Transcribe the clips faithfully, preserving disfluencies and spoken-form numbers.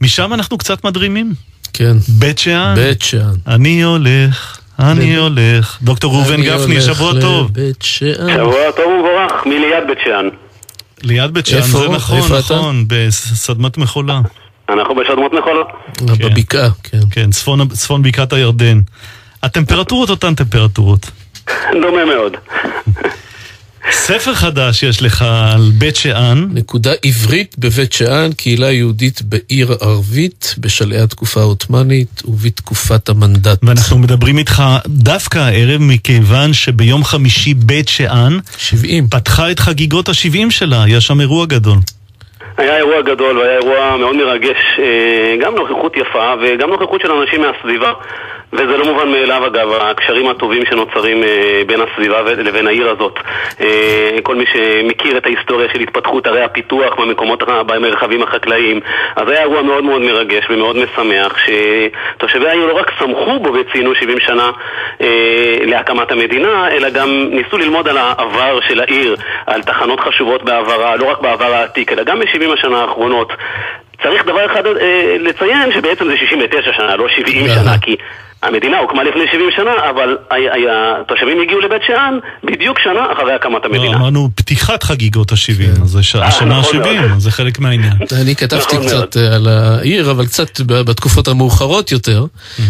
משם אנחנו קצת מדרימים. כן. בית שאן. בית שאן. אני הולך, אני הולך. דוקטור ראובן גפני, שבוע טוב. שבוע טוב ומבורך, מליד בית שאן. ליד בית שאן, זה נכון, נכון, בסדמת מחולה. אנחנו בשדמות מחולה. בבקעה, כן. כן, צפון בקעת הירדן. הטמפרטורות אותן טמפרטורות. דומה מאוד. ספר חדש יש לך על בית שאן. נקודה עברית בבית שאן, קהילה יהודית בעיר ערבית, בשלהי התקופה העות'מאנית ובתקופת המנדט. ואנחנו מדברים איתך דווקא הערב, מכיוון שביום חמישי בית שאן שבעים פתחה את חגיגות ה-שבעים שלה, היה שם אירוע גדול. היה אירוע גדול והיה אירוע מאוד מרגש, גם נוכחות יפה וגם נוכחות של אנשים מהסביבה, וזה לא מובן מאליו אגב, הקשרים הטובים שנוצרים בין הסביבה לבין העיר הזאת. כל מי שמכיר את ההיסטוריה של התפתחות ערי הפיתוח במקומות, במרחבים החקלאיים, אז היה אירוע מאוד מאוד מרגש ומאוד משמח, שתושבי העיר לא רק שמחו בו וציינו שבעים שנה להקמת המדינה, אלא גם ניסו ללמוד על העבר של העיר, על תחנות חשובות בעברה, לא רק בעבר העתיק, אלא גם ב-שבעים השנה האחרונות. צריך דבר אחד אה, לציין שבעצם זה שישים ותשע שנה, לא שבעים שנה, כי המדינה הוקמה לפני שבעים שנה, אבל התושבים הגיעו לבית שאן בדיוק שנה אחרי הקמת המדינה. לא, אמרנו פתיחת חגיגות ה-שבעים, אז זה השנה ה-שבעים, זה חלק מהעניין. אני כתבתי קצת על העיר, אבל קצת בתקופות המאוחרות יותר,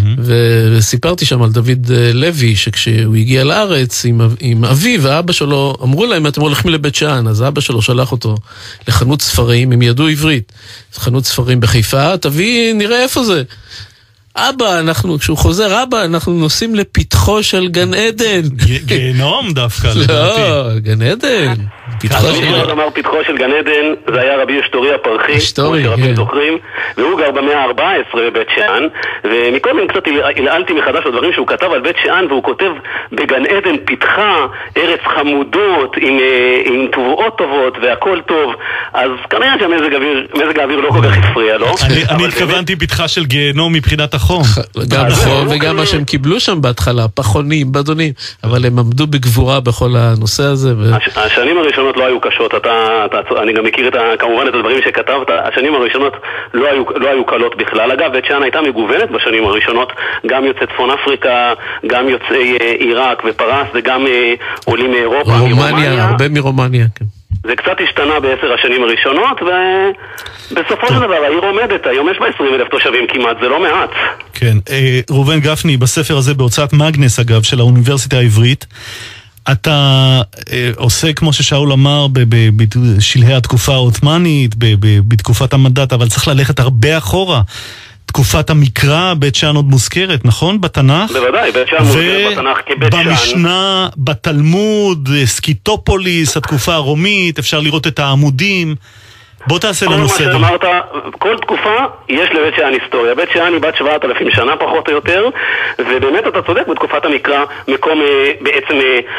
וסיפרתי שם על דוד לוי, שכשהוא הגיע לארץ עם אביו ואבא שלו, אמרו להם, אתם הולכים לבית שאן, אז אבא שלו שלח אותו לחנות ספרים, הם ידעו עברית, חנות ספרים בחיפה, תביא, נראה איפה זה. אבא, אנחנו, כשהוא חוזר, אבא, אנחנו נוסעים לפתחו של גן עדן. גיהנום דווקא, לדעתי. לא, גן עדן. פתחו של... מי אמר פתחו של גן עדן, זה היה רבי אשתורי הפרחי, אשתורי, כמו שרבים זוכרים, והוא גר במאה ה-ארבע עשרה בבית שאן, ומקודם קצת הלעלתי מחדש לדברים שהוא כתב על בית שאן, והוא כותב בגן עדן פתחה, ארץ חמודות, עם, עם תבואות טובות, והכל טוב, אז כנראה שמזג האוויר לא כל כך הפריע, לא? אני התכוונתי פתחה של גיהנום מבחינת החום. גם חום, וגם מה שהם קיבלו שם בהתחלה, פחונים, בדונים, אבל הם עמדו בגבורה בכל הנושא הזה. השנים הראשונות לא היו קשות, אתה, אתה, אני גם מכיר את, כמובן את הדברים שכתבת, השנים הראשונות לא היו, לא היו קלות בכלל. אגב, בית שאן הייתה מגוונת בשנים הראשונות, גם יוצאי צפון אפריקה, גם יוצאי אה, עיראק ופרס, וגם אה, עולים מאירופה, רומניה, מרומניה. הרבה מרומניה, כן. זה קצת השתנה בעשר השנים הראשונות, ובסופו של דבר העיר עומדת, היום יש בה עשרים אלף תושבים כמעט, זה לא מעט. כן, אה, ראובן גפני, בספר הזה, בהוצאת מגנס אגב, של האוניברסיטה העברית, אתה אה, עושה, כמו ששאול אמר, בשלהי התקופה העות'מאנית, בתקופת המנדט, אבל צריך ללכת הרבה אחורה. תקופת המקרא, בית שאן עוד מוזכרת, נכון? בתנ"ך? בוודאי, בית שאן מוזכרת בתנ"ך כבית שאן. ובמשנה, בתלמוד, סקיטופוליס, התקופה הרומית, אפשר לראות את העמודים. בוא תעשה לנו סדר. כל מה שאמרת, כל תקופה יש לבית שאן היסטוריה. בית שאן היא בת שבעת אלפים שנה פחות או יותר, ובאמת אתה צודק, בתקופת המקרא, מקום בעצם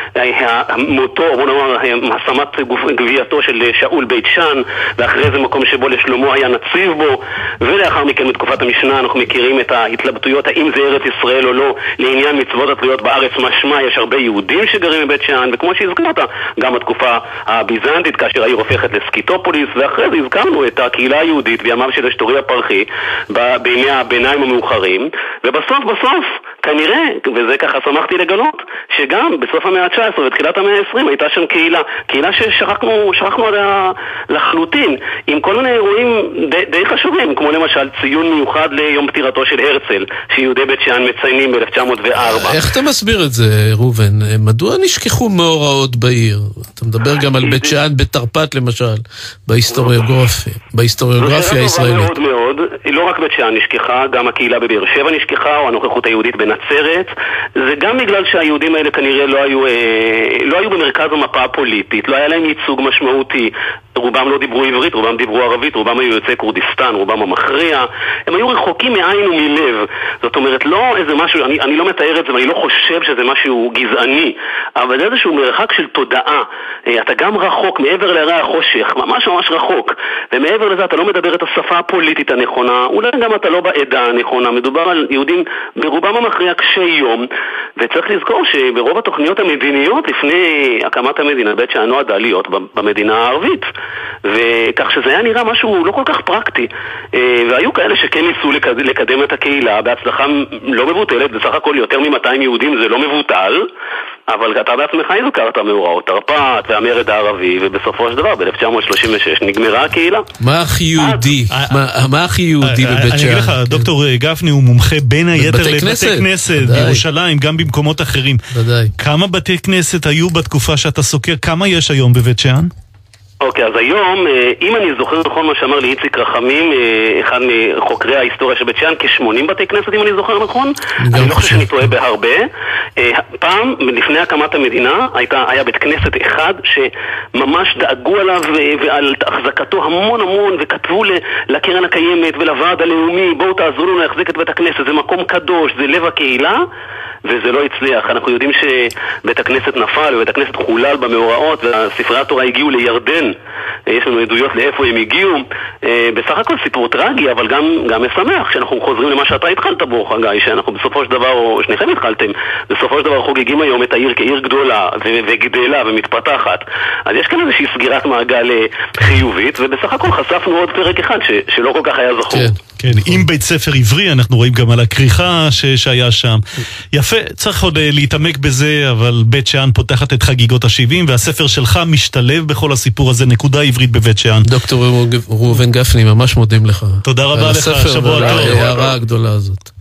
מותו, בוא נאמר, השמת גבייתו של שאול בית שאן, ואחרי זה מקום שבו לשלמה היה נציב בו, ולאחר מכן בתקופת המשנה אנחנו מכירים את ההתלבטויות, האם זה ארץ ישראל או לא, לעניין מצוות התלויות בארץ משמע, יש הרבה יהודים שגרים בבית שאן, וכמו שהזכרת, גם בתקופה הביזנטית, כאשר העיר הופכת לסקיטופוליס, ואחרי זה הזכרנו את הקהילה היהודית בימיו של אשתורי הפרחי בימי הביניים המאוחרים, ובסוף בסוף כנראה, וזה ככה שמחתי לגלות, שגם בסוף המאה ה-תשע עשרה ותחילת המאה ה-עשרים הייתה שם קהילה, קהילה ששכחנו שכחנו עליה לחלוטין, עם כל מיני אירועים די, די חשובים, כמו למשל ציון מיוחד ליום פטירתו של הרצל, שיהודי בית שאן מציינים ב-אלף תשע מאות וארבע. איך אתה מסביר את זה, ראובן? מדוע נשכחו מאורעות בעיר? אתה מדבר גם על בית שאן בתרפ"ט למשל, בהיסטוריוגרפיה, בהיסטוריוגרפיה הישראלית. מאוד מאוד, לא רק בית שאן נשכחה, גם הקהילה בבאר שבע נשכחה, או הנוכחות היהודית בנצרת. זה גם בגלל שהיהודים האלה כנראה לא היו, לא היו במרכז המפה הפוליטית, לא היה להם ייצוג משמעותי. רובם לא דיברו עברית, רובם דיברו ערבית, רובם היו יוצאי כורדיסטן, רובם המכריע. הם היו רחוקים מעין ומלב. זאת אומרת, לא איזה משהו, אני, אני לא מתאר את זה, ואני לא חושב שזה משהו גזעני, אבל זה איזשהו מרחק של תודעה. אתה גם רחוק, מעבר להרי החושך, ממש ממש רחוק. ומעבר לזה אתה לא מדבר את השפה הפוליטית הנכונה, אולי גם אתה לא בעדה הנכונה. מדובר על יהודים ברובם המכריע קשי יום, וצריך לזכור שברוב התוכניות המדיניות לפני הקמת המדינה, בית שאן נועדה להיות במדינה הערבית. וכך שזה היה נראה משהו לא כל כך פרקטי. והיו כאלה שכן ניסו לקדם את הקהילה בהצלחה לא מבוטלת, בסך הכל יותר מ-מאתיים יהודים זה לא מבוטל, אבל אתה בעצמך הזכרת מאורעות תרפ"ט והמרד הערבי, ובסופו של דבר ב-אלף תשע מאות שלושים ושש נגמרה הקהילה. מה הכי יהודי? מה הכי יהודי בבית שאן? אני אגיד לך, דוקטור גפני הוא מומחה בין היתר לבתי כנסת בירושלים, גם במקומות אחרים. כמה בתי כנסת היו בתקופה שאתה סוקר? כמה יש היום בבית שאן? אוקיי, אז היום, אם אני זוכר נכון מה שאמר לי איציק רחמים, אחד מחוקרי ההיסטוריה של בית שאן, כ-שמונים בתי כנסת, אם אני זוכר נכון. אני לא חושב שאני טועה בהרבה. פעם, לפני הקמת המדינה, היה בית כנסת אחד שממש דאגו עליו ועל החזקתו המון המון, וכתבו לקרן הקיימת ולוועד הלאומי, בואו תעזרו לנו להחזיק את בית הכנסת, זה מקום קדוש, זה לב הקהילה. וזה לא הצליח. אנחנו יודעים שבית הכנסת נפל ובית הכנסת חולל במאורעות והספרי התורה הגיעו לירדן. יש לנו עדויות לאיפה הם הגיעו. בסך הכל סיפור טרגי, אבל גם, גם משמח שאנחנו חוזרים למה שאתה התחלת בו, חגי, שאנחנו בסופו של דבר, או שניכם התחלתם, בסופו של דבר חוגגים היום את העיר כעיר גדולה וגדלה ומתפתחת. אז יש כאן איזושהי סגירת מעגל חיובית, ובסך הכל חשפנו עוד פרק אחד ש, שלא כל כך היה זכור. כן. כן, עם בית ספר עברי, אנחנו רואים גם על הכריכה שהיה שם. יפה, צריך עוד להתעמק בזה, אבל בית שאן פותחת את חגיגות ה-שבעים, והספר שלך משתלב בכל הסיפור הזה, נקודה עברית בבית שאן. דוקטור ראובן גפני, ממש מודים לך. תודה רבה לך, שבוע טוב. על הספר ועל ההערה הגדולה הזאת.